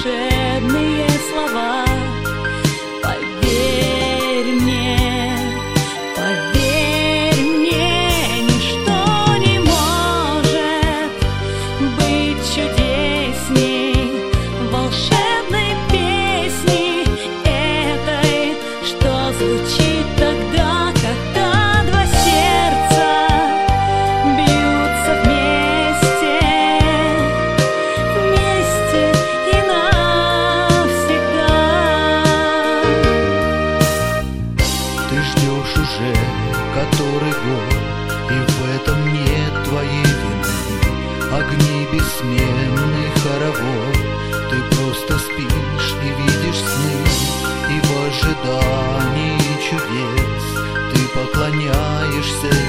волшебные слова. Поверь мне, ничто не может быть чудесней волшебной песни этой, что звучит тогда, когда два сердца бьются вместе и навсегда. Ты ждешь уже который год, и в этом нет твоей вины. Огни бессменный хоровод, ты просто спишь и видишь сны, и в ожидании чудес ты поклоняешься